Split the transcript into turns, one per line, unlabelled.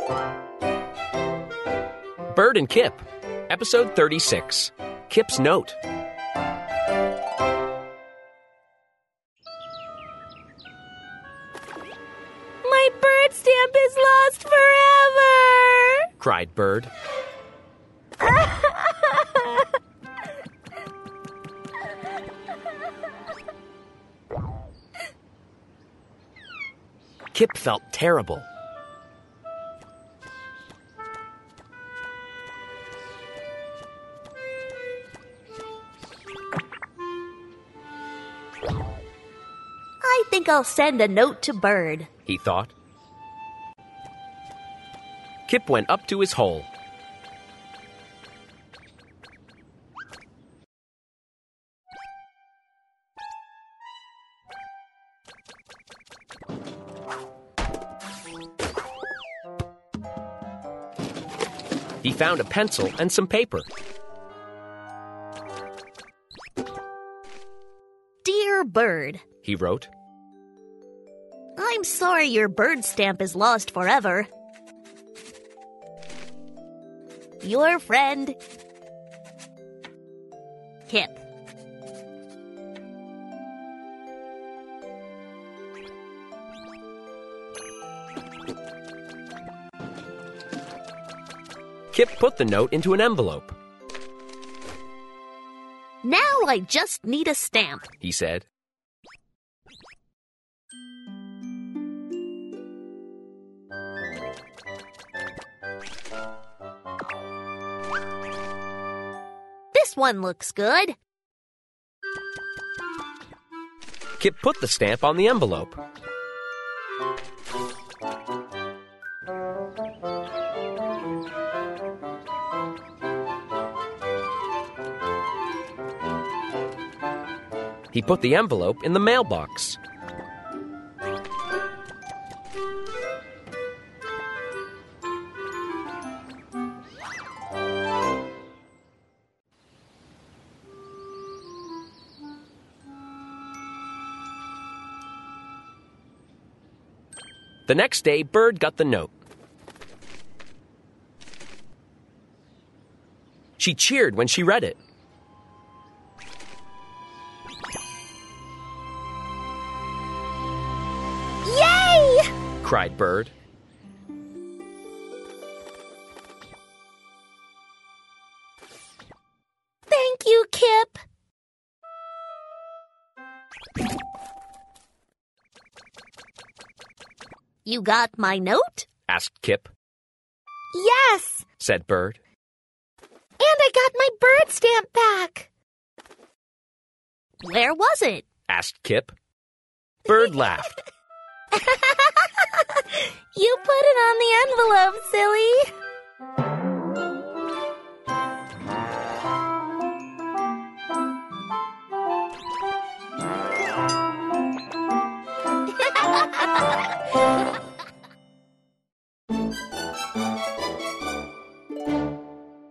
Bird and Kip, Episode 36, Kip's Note.
My bird stamp is lost forever!
Cried Bird. Kip felt terrible.
I think I'll send a note to Bird,
He thought. Kip went up to his hole. He found a pencil and some paper.
Dear Bird,
He wrote.
I'm sorry your bird stamp is lost forever. Your friend, Kip.
Kip put the note into an envelope.
Now I just need a stamp.
He said.
This one looks good.
Kip put the stamp on the envelope. He put the envelope in the mailbox. The next day, Bird got the note. She cheered when she read it.
Yay!
Cried Bird.
Thank you, Kip. You got my note?
Asked Kip.
Yes,
Said Bird.
and I got my bird stamp back. Where was it?
Asked Kip. Bird laughed.
You put it on the envelope, silly.